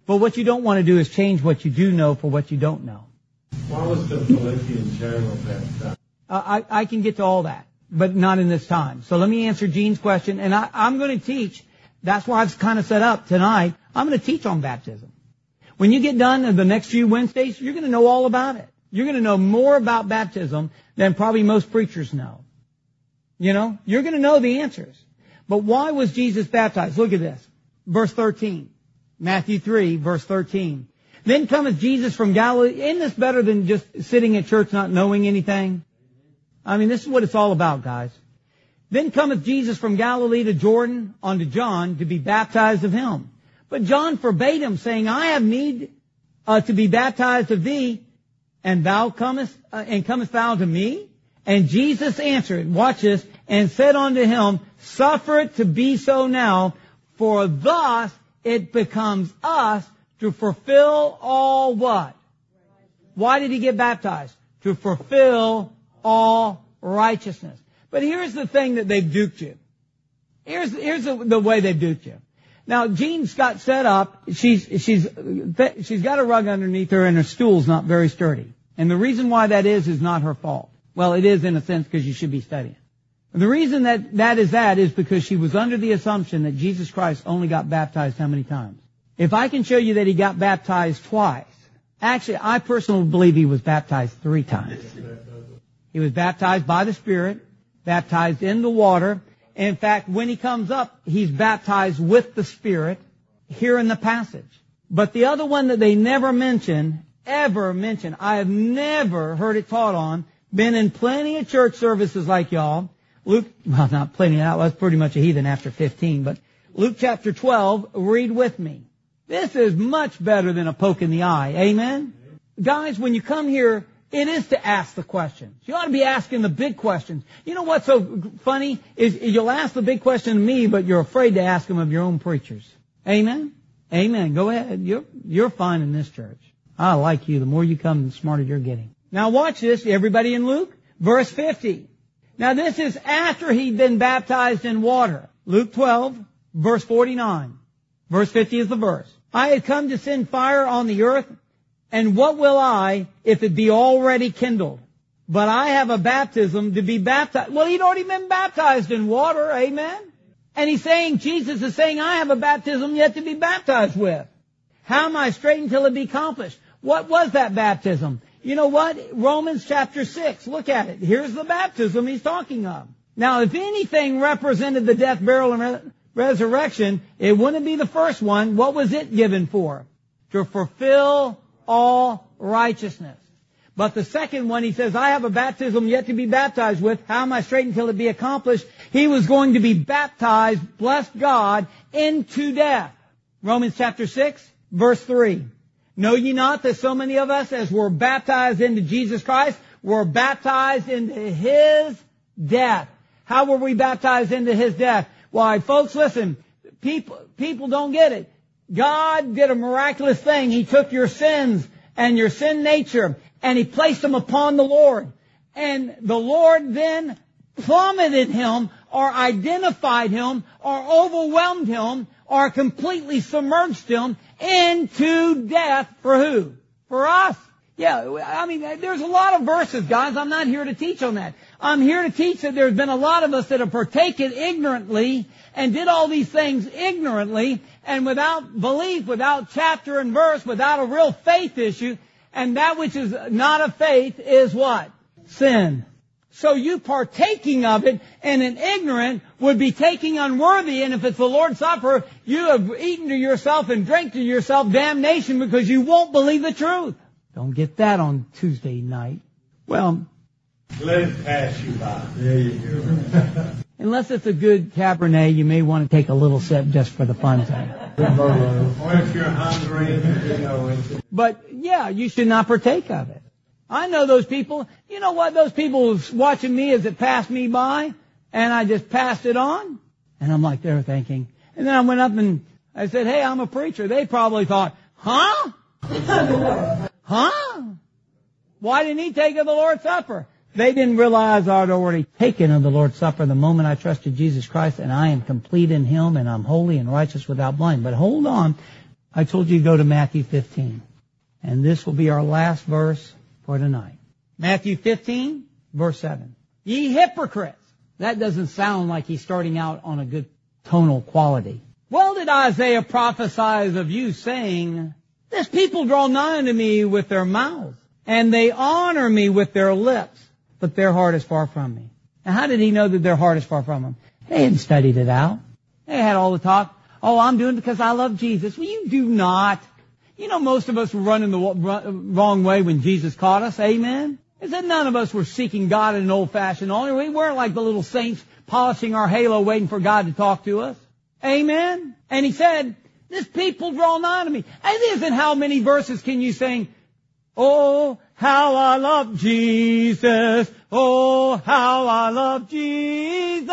But what you don't want to do is change what you do know for what you don't know. Why was the Philippian general baptized? I can get to all that, but not in this time. So let me answer Gene's question, and I'm going to teach. That's why I've kind of set up tonight. I'm going to teach on baptism. When you get done in the next few Wednesdays, you're going to know all about it. You're going to know more about baptism than probably most preachers know. You know, you're going to know the answers. But why was Jesus baptized? Look at this. Verse 13. Matthew 3, verse 13. Then cometh Jesus from Galilee. Isn't this better than just sitting at church not knowing anything? I mean, this is what it's all about, guys. Then cometh Jesus from Galilee to Jordan unto John to be baptized of him. But John forbade him, saying, I have need to be baptized of thee, and comest thou to me? And Jesus answered, watch this, and said unto him, suffer it to be so now, for thus it becomes us to fulfill all what? Why did he get baptized? To fulfill all righteousness. But here's the thing that they've duped you. Here's the way they've duped you. Now, Jean's got set up. She's got a rug underneath her, and her stool's not very sturdy. And the reason why that is not her fault. Well, it is in a sense because you should be studying. The reason that is because she was under the assumption that Jesus Christ only got baptized how many times? If I can show you that he got baptized twice, actually, I personally believe he was baptized 3 times. He was baptized by the Spirit, baptized in the water. In fact, when he comes up, he's baptized with the Spirit here in the passage. But the other one that they never mention, ever mention, I have never heard it taught on, been in plenty of church services like y'all. Luke, well, not plenty, I was pretty much a heathen after 15, but Luke chapter 12, read with me. This is much better than a poke in the eye. Amen? Guys, when you come here, it is to ask the questions. You ought to be asking the big questions. You know what's so funny is you'll ask the big question to me, but you're afraid to ask them of your own preachers. Amen? Amen. Go ahead. You're fine in this church. I like you. The more you come, the smarter you're getting. Now watch this. Everybody in Luke, verse 50. Now this is after he'd been baptized in water. Luke 12, verse 49. Verse 50 is the verse. I had come to send fire on the earth, and what will I if it be already kindled? But I have a baptism to be baptized. Well, he'd already been baptized in water, amen? And he's saying, Jesus is saying, I have a baptism yet to be baptized with. How am I straight until it be accomplished? What was that baptism? You know what? Romans chapter 6. Look at it. Here's the baptism he's talking of. Now, if anything represented the death, burial, and resurrection, it wouldn't be the first one. What was it given for? To fulfill all righteousness. But the second one, he says, I have a baptism yet to be baptized with. How am I straight until it be accomplished? He was going to be baptized, bless God, into death. Romans chapter 6, verse 3. Know ye not that so many of us, as were baptized into Jesus Christ, were baptized into his death? How were we baptized into his death? Why, folks, listen, people don't get it. God did a miraculous thing. He took your sins and your sin nature, and he placed them upon the Lord. And the Lord then plummeted him, or identified him, or overwhelmed him, or completely submerged him into death for who? For us. Yeah, I mean, there's a lot of verses, guys. I'm not here to teach on that. I'm here to teach that there's been a lot of us that have partaken ignorantly and did all these things ignorantly and without belief, without chapter and verse, without a real faith issue. And that which is not of faith is what? Sin. So you partaking of it and an ignorant would be taking unworthy. And if it's the Lord's Supper, you have eaten to yourself and drank to yourself damnation because you won't believe the truth. Don't get that on Tuesday night. Well, let it pass you by. There you go. Unless it's a good Cabernet, you may want to take a little sip just for the fun time. Or if you're hungry, you know. But yeah, you should not partake of it. I know those people. You know what? Those people was watching me as it passed me by, and I just passed it on. And I'm like, they're thinking. And then I went up and I said, hey, I'm a preacher. They probably thought, huh? Huh? Why didn't he take of the Lord's Supper? They didn't realize I'd already taken of the Lord's Supper the moment I trusted Jesus Christ, and I am complete in him, and I'm holy and righteous without blame. But hold on. I told you to go to Matthew 15. And this will be our last verse for tonight. Matthew 15, verse 7. Ye hypocrites. That doesn't sound like he's starting out on a good tonal quality. Well did Isaiah prophesy of you, saying, this people draw nigh unto me with their mouths, and they honor me with their lips, but their heart is far from me. And how did he know that their heart is far from him? They hadn't studied it out. They had all the talk. Oh, I'm doing it because I love Jesus. Well, you do not. You know, most of us were running the wrong way when Jesus caught us. Amen? Is that none of us were seeking God in an old-fashioned way? We weren't like the little saints polishing our halo waiting for God to talk to us. Amen? And he said, this people draw nigh to me. And isn't how many verses can you sing? Oh, how I love Jesus. Oh, how I love Jesus.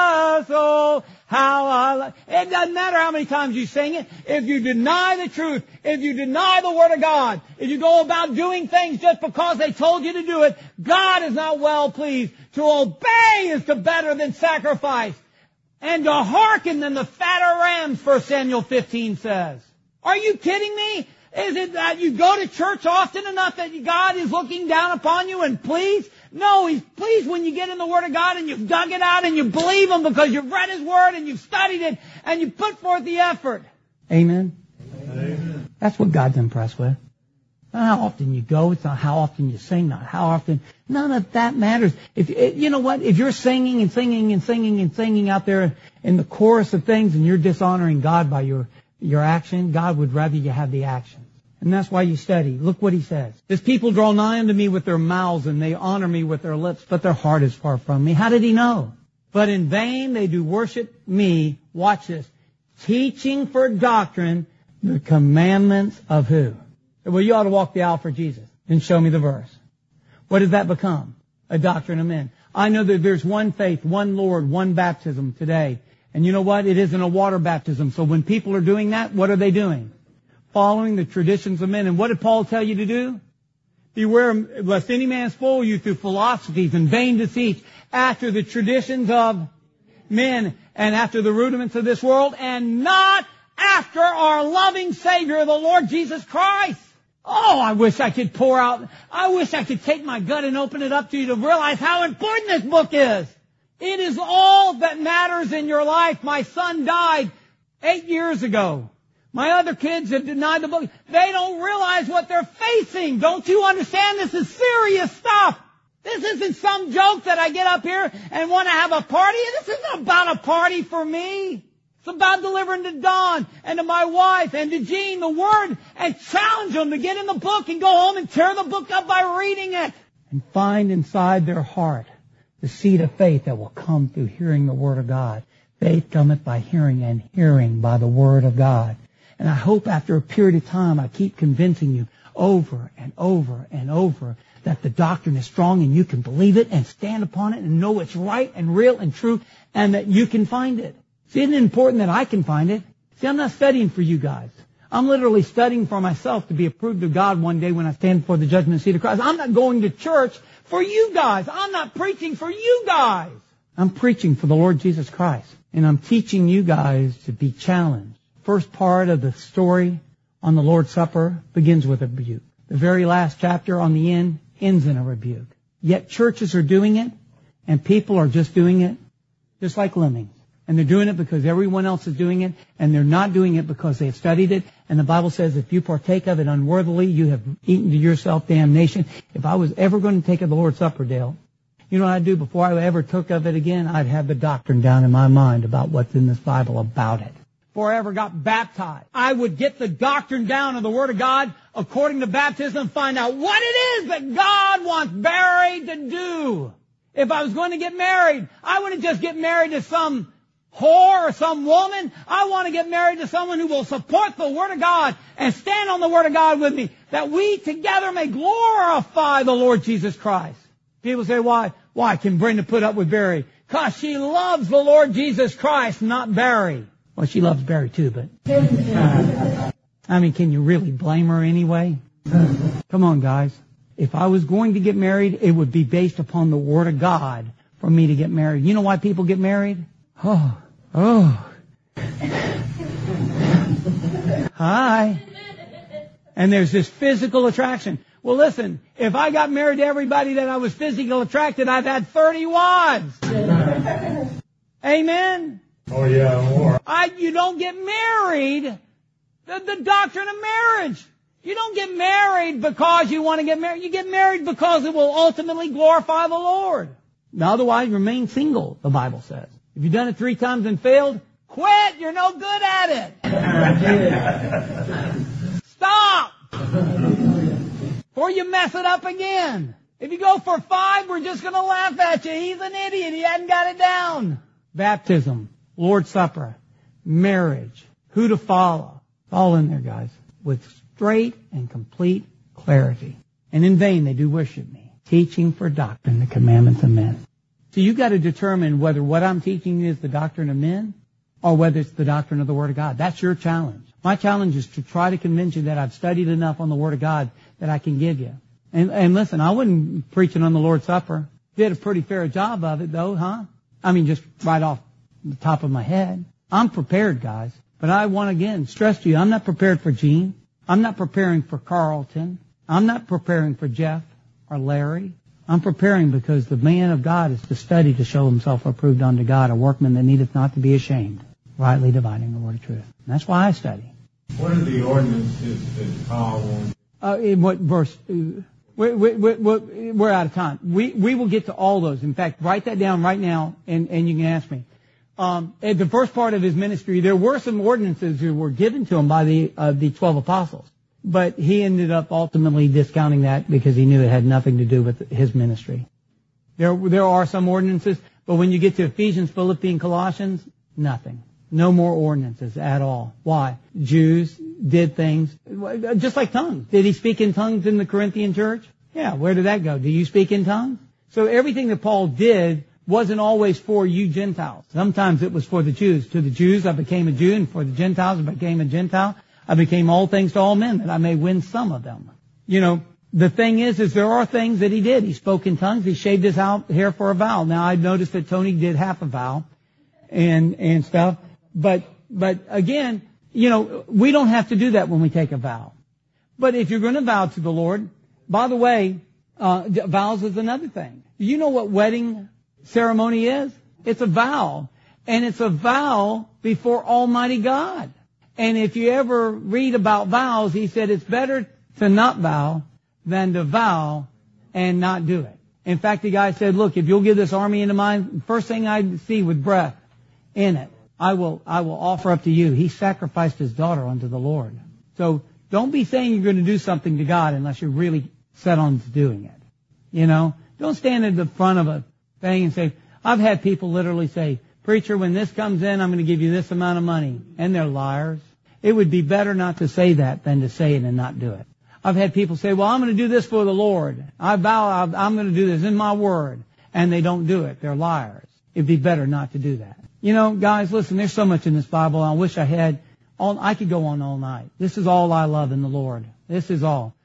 Oh, how I love... It doesn't matter how many times you sing it. If you deny the truth, if you deny the Word of God, if you go about doing things just because they told you to do it, God is not well pleased. To obey is to better than sacrifice. And to hearken than the fatter rams, 1 Samuel 15 says. Are you kidding me? Is it that you go to church often enough that God is looking down upon you and pleased? No, He's pleased when you get in the Word of God and you've dug it out and you believe Him because you've read His Word and you've studied it and you put forth the effort. Amen? Amen. That's what God's impressed with. Not how often you go, it's not how often you sing, not how often. None of that matters. You know what? If you're singing and singing and singing and singing out there in the chorus of things and you're dishonoring God by your action, God would rather you have the action. And that's why you study. Look what he says. This people draw nigh unto me with their mouths, and they honor me with their lips, but their heart is far from me. How did he know? But in vain they do worship me, watch this, teaching for doctrine the commandments of who? Well, you ought to walk the aisle for Jesus. Then show me the verse. What does that become? A doctrine of men. I know that there's one faith, one Lord, one baptism today. And you know what? It isn't a water baptism. So when people are doing that, what are they doing? Following the traditions of men. And what did Paul tell you to do? Beware lest any man spoil you through philosophies and vain deceits after the traditions of men and after the rudiments of this world, and not after our loving Savior, the Lord Jesus Christ. Oh, I wish I could I wish I could take my gut and open it up to you to realize how important this book is. It is all that matters in your life. My son died 8 years ago. My other kids have denied the book. They don't realize what they're facing. Don't you understand? This is serious stuff. This isn't some joke that I get up here and want to have a party. This isn't about a party for me. It's about delivering to Don and to my wife and to Jean the Word and challenge them to get in the book and go home and tear the book up by reading it. And find inside their heart the seed of faith that will come through hearing the Word of God. Faith cometh by hearing, and hearing by the Word of God. And I hope after a period of time I keep convincing you over and over and over that the doctrine is strong and you can believe it and stand upon it and know it's right and real and true and that you can find it. See, isn't it important that I can find it? See, I'm not studying for you guys. I'm literally studying for myself to be approved of God one day when I stand before the judgment seat of Christ. I'm not going to church for you guys. I'm not preaching for you guys. I'm preaching for the Lord Jesus Christ. And I'm teaching you guys to be challenged. First part of the story on the Lord's Supper begins with a rebuke. The very last chapter on the end ends in a rebuke. Yet churches are doing it, and people are just doing it just like lemmings. And they're doing it because everyone else is doing it, and they're not doing it because they have studied it. And the Bible says if you partake of it unworthily, you have eaten to yourself damnation. If I was ever going to take of the Lord's Supper, Dale, you know what I'd do before I ever took of it again? I'd have the doctrine down in my mind about what's in this Bible about it. Before I ever got baptized, I would get the doctrine down of the Word of God according to baptism and find out what it is that God wants Barry to do. If I was going to get married, I wouldn't just get married to some whore or some woman. I want to get married to someone who will support the Word of God and stand on the Word of God with me, that we together may glorify the Lord Jesus Christ. People say, why? Why can Brenda put up with Barry? Because she loves the Lord Jesus Christ, not Barry. Well, she loves Barry too, but I mean, can you really blame her anyway? Come on, guys. If I was going to get married, it would be based upon the Word of God for me to get married. You know why people get married? Hi. And there's this physical attraction. Well, listen, if I got married to everybody that I was physically attracted, I've had 30 wives. Amen? Oh, yeah, more. You don't get married. The doctrine of marriage. You don't get married because you want to get married. You get married because it will ultimately glorify the Lord. Now, otherwise, remain single, the Bible says. If you've done it 3 times and failed, quit. You're no good at it. Stop. Or you mess it up again. If you go for 5, we're just going to laugh at you. He's an idiot. He hadn't got it down. Baptism, Lord's Supper, marriage, who to follow. It's all in there, guys, with straight and complete clarity. And in vain they do worship me, teaching for doctrine the commandments of men. So you've got to determine whether what I'm teaching you is the doctrine of men or whether it's the doctrine of the Word of God. That's your challenge. My challenge is to try to convince you that I've studied enough on the Word of God that I can give you. And listen, I wasn't preaching on the Lord's Supper. Did a pretty fair job of it, though, huh? I mean, just right off the top of my head. I'm prepared, guys. But I want to, again, stress to you, I'm not prepared for Gene. I'm not preparing for Carlton. I'm not preparing for Jeff or Larry. I'm preparing because the man of God is to study to show himself approved unto God, a workman that needeth not to be ashamed, rightly dividing the word of truth. And that's why I study. What are the ordinances that Paul wants? In what verse? We're out of time. We will get to all those. In fact, write that down right now, and you can ask me. At the first part of his ministry, there were some ordinances that were given to him by the 12 apostles. But he ended up ultimately discounting that because he knew it had nothing to do with his ministry. There are some ordinances, but when you get to Ephesians, Philippians, Colossians, nothing. No more ordinances at all. Why? Jews did things, just like tongues. Did he speak in tongues in the Corinthian church? Yeah, where did that go? Do you speak in tongues? So everything that Paul did wasn't always for you Gentiles. Sometimes it was for the Jews. To the Jews I became a Jew, and for the Gentiles I became a Gentile. I became all things to all men, that I may win some of them. You know, the thing is there are things that he did. He spoke in tongues. He shaved his hair for a vow. Now, I noticed that Tony did half a vow and stuff. But again, you know, we don't have to do that when we take a vow. But if you're going to vow to the Lord, by the way, vows is another thing. You know what wedding ceremony is? It's a vow. And it's a vow before Almighty God. And if you ever read about vows, he said it's better to not vow than to vow and not do it. In fact, the guy said, look, if you'll give this army into mine, first thing I see with breath in it, I will offer up to you. He sacrificed his daughter unto the Lord. So don't be saying you're going to do something to God unless you're really set on doing it. You know, don't stand at the front of a thing and say, I've had people literally say, preacher, when this comes in, I'm going to give you this amount of money. And they're liars. It would be better not to say that than to say it and not do it. I've had people say, well, I'm going to do this for the Lord. I vow I'm going to do this in my word. And they don't do it. They're liars. It'd be better not to do that. You know, guys, listen, there's so much in this Bible. I wish I could go on all night. This is all I love in the Lord. This is all.